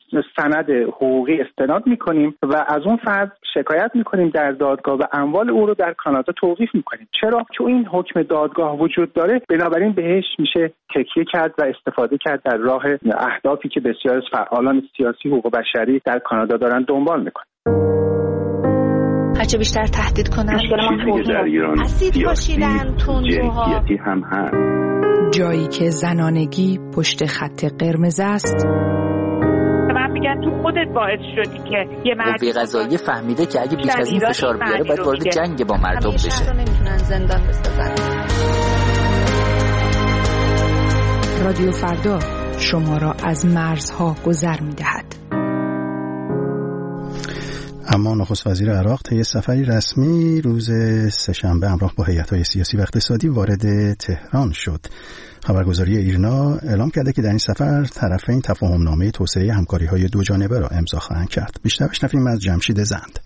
S19: سند حقوقی استناد میکنیم و از اون فرد شکایت میکنیم در دادگاه و اموال او رو در کانادا توقیف میکنیم. چرا؟ چون این حکم دادگاه وجود داره، بنابراین بهش میشه تکیه کرد و استفاده کرد در راه اهدافی که بسیار از فعالان سیاسی حقوق بشری در کانادا دارن دنبال میکنن.
S20: هرچه بیشتر تهدید کنن
S3: در ایران
S20: اسید پاشیدن، تندروها
S3: هم هست.
S21: جایی که زنانگی پشت خط قرمز است.
S22: من میگن تو خودت باعث شدی که یه مرد
S23: قوه قضاییه فهمیده که اگه بیش از این فشار بیاره باید وارد جنگ با مردم بشه.
S20: نمیتونن زندان بسازن.
S21: رادیو فردا شما را از مرزها گذر میدهد.
S1: اما نخست وزیر عراق طی سفری رسمی روز سه‌شنبه همراه با هیئت‌های سیاسی و اقتصادی وارد تهران شد. خبرگزاری ایرنا اعلام کرده که در این سفر طرفین تفاهم‌نامه توسعه همکاری‌های دو جانبه را امضا خواهند کرد. بیشتر بشنویم از جمشید زند.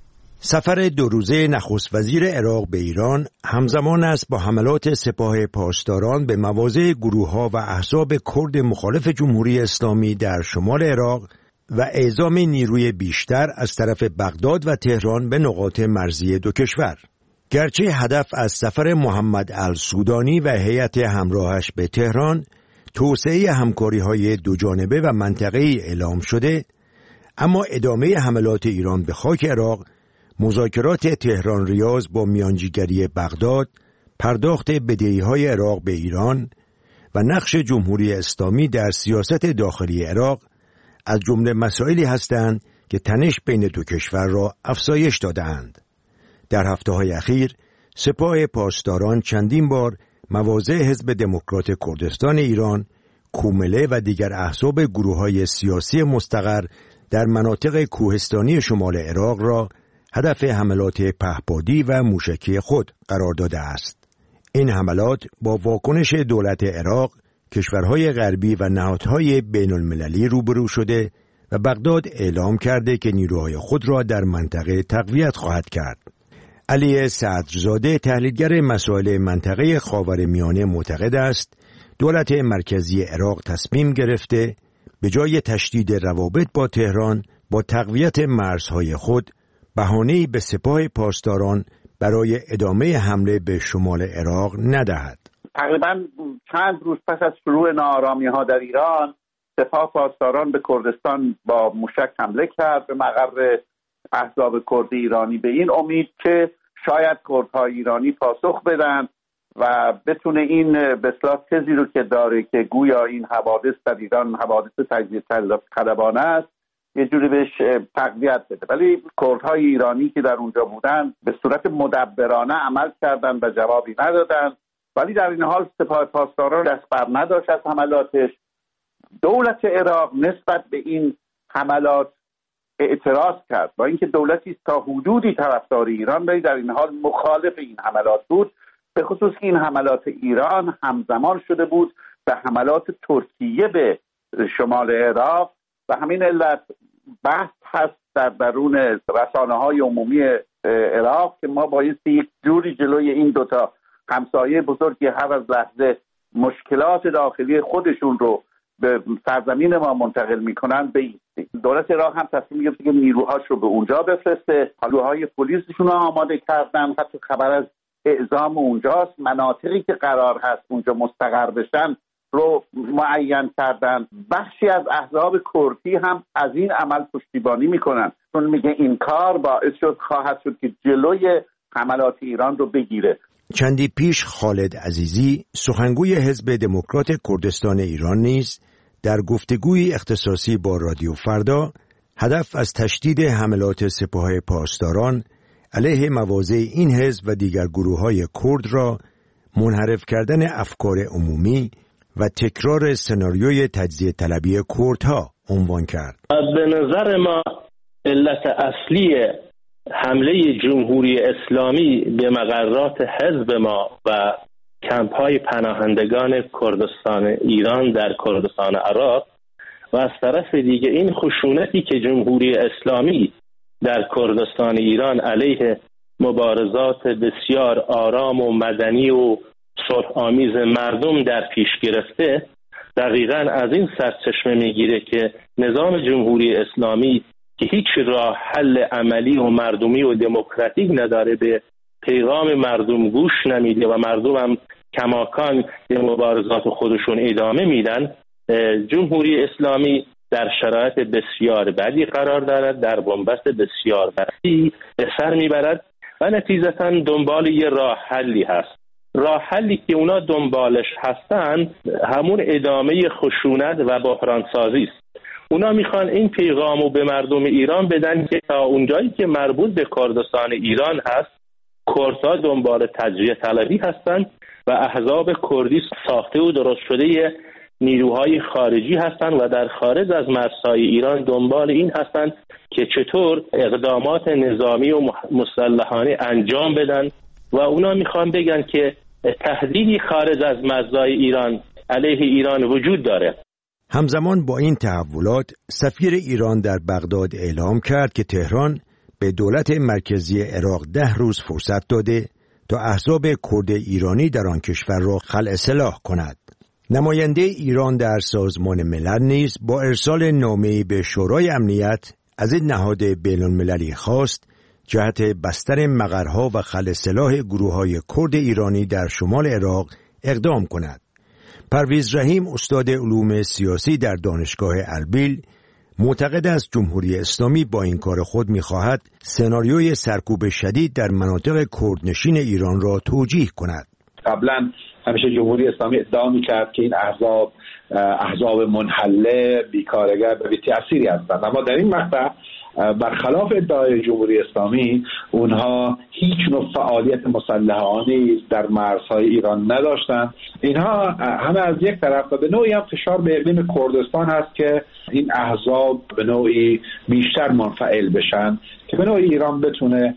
S24: سفر دو روزه نخست وزیر عراق به ایران همزمان است با حملات سپاه پاسداران به مواضع گروه‌ها و احزاب کرد مخالف جمهوری اسلامی در شمال عراق و اعزام نیروی بیشتر از طرف بغداد و تهران به نقاط مرزی دو کشور. گرچه هدف از سفر محمد السودانی و هیئت همراهش به تهران توسعه همکاری‌های دو جانبه و منطقه‌ای اعلام شده، اما ادامه حملات ایران به خاک عراق، مذاکرات تهران ریاض با میانجیگری بغداد، پرداخت بدهی‌های عراق به ایران و نقش جمهوری اسلامی در سیاست داخلی عراق از جمله مسائلی هستند که تنش بین دو کشور را افزایش داده‌اند. در هفته‌های اخیر سپاه پاسداران چندین بار مواضع حزب دموکرات کردستان ایران، کومله و دیگر احزاب گروه‌های سیاسی مستقر در مناطق کوهستانی شمال عراق را هدف حملات پهپادی و موشکی خود قرار داده است. این حملات با واکنش دولت عراق، کشورهای غربی و نهادهای بین المللی روبرو شده و بغداد اعلام کرده که نیروهای خود را در منطقه تقویت خواهد کرد. علی صدرزاده تحلیلگر مسائل منطقه خاورمیانه معتقد است دولت مرکزی عراق تصمیم گرفته به جای تشدید روابط با تهران با تقویت مرزهای خود بهانه‌ای به سپاه پاسداران برای ادامه حمله به شمال عراق ندهد.
S25: تقریبا چند روز پس از شروع ناآرامی‌ها در ایران، سپاه پاسداران به کردستان با موشک حمله کرد به مقر احزاب کرد ایرانی، به این امید که شاید کردهای ایرانی پاسخ بدن و بتونه این به اصطلاح تزی رو که داره که گویا این حوادث در ایران حوادث تجزیه طلبانه است یه جوری بهش تقویت بده. ولی کردهای ایرانی که در اونجا بودن به صورت مدبرانه عمل کردن و جوابی ندادن، ولی در این حال سپاه پاسداران دست بر نداشت از حملاتش. دولت عراق نسبت به این حملات اعتراض کرد، با اینکه دولتی تا حدودی طرفدار ایران ولی در این حال مخالف این حملات بود، به خصوص که این حملات ایران همزمان شده بود به حملات ترکیه به شمال عراق و همین علت بحث هست در درون رسانه‌های عمومی عراق که ما بایستی یک جوری جلوی این دوتا همسایه بزرگی هر از لحظه مشکلات داخلی خودشون رو به سرزمین ما منتقل میکنن بیستی. دولت عراق هم تصمیم گرفت که نیروهاش رو به اونجا بفرسته، نیروهای پلیسشون رو آماده کردن، حتی خبر از اعزام اونجاست، مناطقی که قرار هست اونجا مستقر بشن رو معین کردن. بخشی از احزاب کردی هم از این عمل پشتیبانی میکنن، چون میگه این کار باعث شد خواهد شد که جلوی حملات ایران رو بگیره.
S24: چندی پیش خالد عزیزی سخنگوی حزب دموکرات کردستان ایران نیز در گفتگوی اختصاصی با رادیو فردا هدف از تشدید حملات سپاه پاسداران علیه مواضع این حزب و دیگر گروه‌های کرد را منحرف کردن افکار عمومی و تکرار سناریوی تجزیه طلبی کردها عنوان کرد.
S26: به نظر ما علت اصلی حمله جمهوری اسلامی به مقرات حزب ما و کمپ‌های پناهندگان کردستان ایران در کردستان عراق و از طرف دیگه این خشونتی که جمهوری اسلامی در کردستان ایران علیه مبارزات بسیار آرام و مدنی و صلح آمیز مردم در پیش گرفته دقیقاً از این سرچشمه میگیره که نظام جمهوری اسلامی که هیچ راه حل عملی و مردمی و دموکراتیک نداره، به پیغام مردم گوش نمیده و مردم هم کماکان به مبارزات خودشون ادامه میدن. جمهوری اسلامی در شرایط بسیار بدی قرار دارد، در بنبست بسیار بدی به سر میبرد و نتیجتاً دنبال یه راه حلی هست. راه حلی که اونا دنبالش هستن همون ادامه خشونت و بحران سازی است. اونا میخوان این پیغامو به مردم ایران بدن که تا اونجایی که مربوط به کردستان ایران هست، کردها دنبال تجزیه طلبی هستن و احزاب کردی ساخته و درست شده نیروهای خارجی هستند و در خارج از مرزهای ایران دنبال این هستند که چطور اقدامات نظامی و مسلحانه انجام بدن و اونا میخوان بگن که تهدیدی خارج از مرزهای ایران علیه ایران وجود داره.
S24: همزمان با این تحولات سفیر ایران در بغداد اعلام کرد که تهران به دولت مرکزی عراق ده روز فرصت داده تا احزاب کرد ایرانی در آن کشور را خلع سلاح کند. نماینده ایران در سازمان ملل نیز با ارسال نامه‌ای به شورای امنیت از این نهاد بین‌المللی خواست جهت بستر مقرها و خلع سلاح گروه‌های کرد ایرانی در شمال عراق اقدام کند. پرویز رحیم استاد علوم سیاسی در دانشگاه اربیل معتقد است جمهوری اسلامی با این کار خود می‌خواهد سناریوی سرکوب شدید در مناطق کردنشین ایران را توجیه کند.
S25: قبلا همیشه جمهوری اسلامی ادعا می‌کرد که این احزاب احزاب منحله، بیکارگر و بی‌تأثیری هستند، اما در این مقطع برخلاف ادعای جمهوری اسلامی اونها هیچ نوع فعالیت مسلحانه در مرزهای ایران نداشتند. اینها همه از یک طرف و به نوعی هم فشار به اقلیم کردستان هست که این احزاب به نوعی بیشتر منفعل بشن که به نوعی ایران بتونه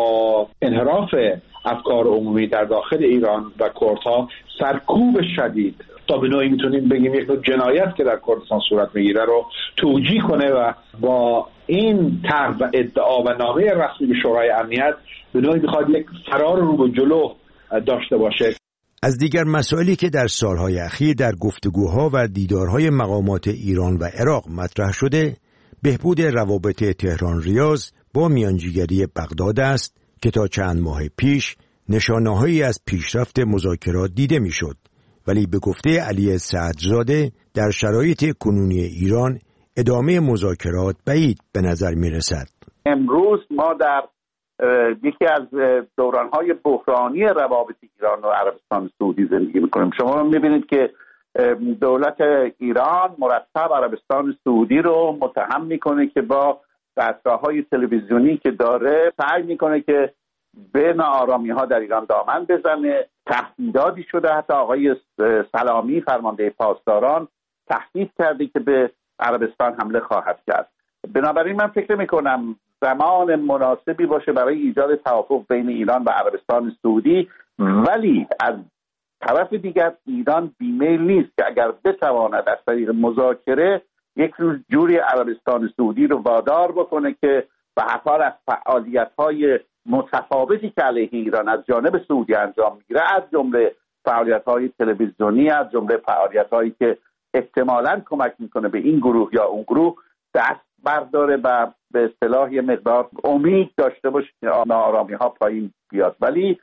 S25: با انحراف افکار عمومی در داخل ایران و کردها سرکوب شدید تا به نوعی میتونیم بگیم یک نوع جنایت که در کردستان صورت میگیره رو توجیه کنه و با این طرح و ادعا و نامه رسمی به شورای امنیت به نوعی میخواد یک فرار رو به جلو داشته باشه.
S24: از دیگر مسائلی که در سالهای اخیر در گفتگوها و دیدارهای مقامات ایران و عراق مطرح شده، بهبود روابط تهران ریاض با میانجیگری بغداد است که تا چند ماه پیش نشانه‌هایی از پیشرفت مذاکرات دیده میشد، ولی به گفته علی سعدزاده در شرایط کنونی ایران ادامه مذاکرات بعید به نظر می رسد.
S25: امروز ما در یکی از دورانهای بحرانی روابط ایران و عربستان سعودی زندگی می کنیم. شما می بینید که دولت ایران مرتب عربستان سعودی رو متهم میکنه که با دستگاه‌های تلویزیونی که داره سعی میکنه که به ناآرامی ها در ایران دامن بزنه. تهدیداتی شده، حتی آقای سلامی فرمانده پاسداران تهدید کرده که به عربستان حمله خواهد کرد. بنابراین من فکر میکنم زمان مناسبی باشه برای ایجاد توافق بین ایران و عربستان سعودی، ولی از طرف دیگر ایران بیمیل نیست که اگر بتواند از طریق مذاکره یک جوری عربستان سعودی رو وادار بکنه که به حال از فعالیت‌های متفاوتی که علیه ایران از جانب سعودی انجام میگیره، از جمله فعالیت‌های تلویزیونی، از جمله فعالیت‌هایی که احتمالاً کمک میکنه به این گروه یا اون گروه، دست برداره و به اصطلاح یه مقدار امید داشته باشه که ناآرامی‌ها پایین بیاد. ولی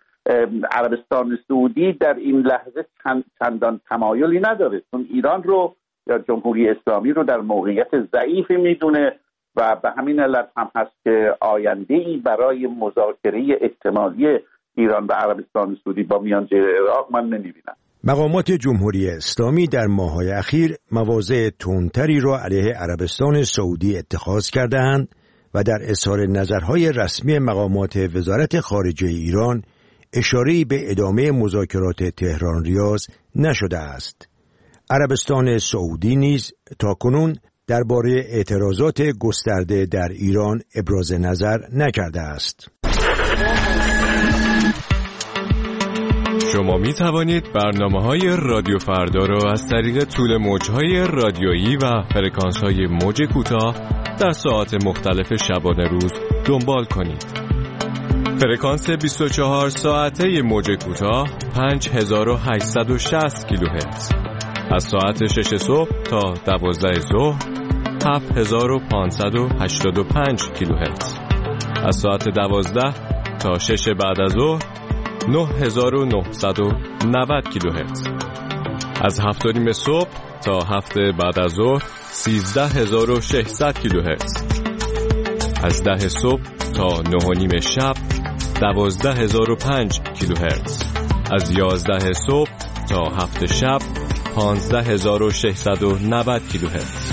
S25: عربستان سعودی در این لحظه چندان تمایلی نداره، چون ایران رو یا جمهوری اسلامی رو در موقعیت ضعیفی میدونه و به همین علت هم هست که آینده‌ای برای مذاکره احتمالی ایران و عربستان سعودی با میانجی عراق من نمی‌بینم.
S24: مقامات جمهوری اسلامی در ماه‌های اخیر مواضع تندتری را علیه عربستان سعودی اتخاذ کرده‌اند و در اظهار نظرهای رسمی مقامات وزارت خارجه ایران اشاره‌ای به ادامه مذاکرات تهران ریاض نشده است. عربستان سعودی نیز تاکنون درباره اعتراضات گسترده در ایران ابراز نظر نکرده است.
S4: شما می توانید برنامه‌های رادیو فردا را از طریق طول موج‌های رادیویی و فرکانس‌های موج کوتاه در ساعات مختلف شبانه روز دنبال کنید. فرکانس بیست و چهار ساعته موج کوتاه پنج هزار و هشتصد و شصت کیلوهرتز از ساعت شش صبح تا دوازده ظهر هفت هزار و پانصد و هشتاد و پنج کیلوهرتز. از ساعت دوازده تا شش بعد از ظهر نه هزار و نهصد و نود کیلوهرتز. از هفت و نیم صبح تا هفت بعد از ظهر سیزده هزار و ششصد کیلوهرتز. از ده صبح تا نه و نیم شب دوازده هزار و پنج کیلوهرتز. از یازده صبح تا هفت شب پانزده هزار و ششصد و نود کیلوهرتز.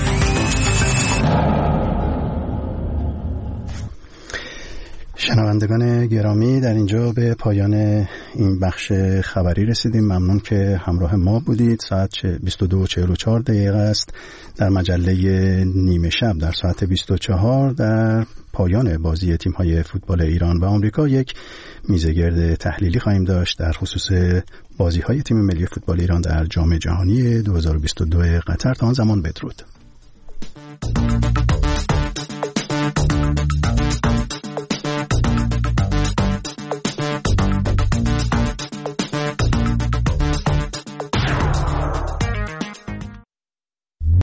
S1: شنوندگان گرامی، در اینجا به پایان این بخش خبری رسیدیم. ممنون که همراه ما بودید. ساعت بیست و دو و چهل و چهار دقیقه است. در مجله نیمه شب در ساعت بیست و چهار در پایان بازی تیم‌های فوتبال ایران و آمریکا یک میزگرد تحلیلی خواهیم داشت در خصوص بازی‌های تیم ملی فوتبال ایران در جام جهانی دو هزار و بیست و دو قطر. تا آن زمان بدرود.